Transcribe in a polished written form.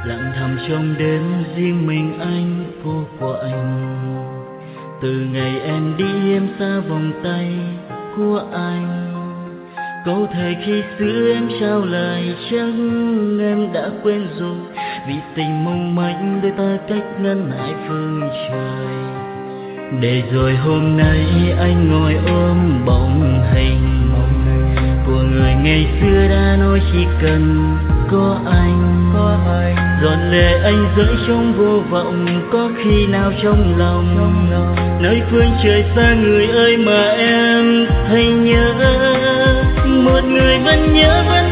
lặng thầm trong đêm riêng mình anh vô của anh. Từ ngày em đi em xa vòng tay của anh, câu thề khi xưa em trao lời chẳng em đã quên rồi, vì tình mong manh đôi ta cách ngăn hai phương trời. Để rồi hôm nay anh ngồi ôm bóng hình của người ngày xưa đã nói chỉ cần có anh. Giọt lệ anh rơi trong vô vọng, có khi nào trong lòng nơi phương trời xa người ơi mà em thấy nhớ. Một người vẫn nhớ vẫn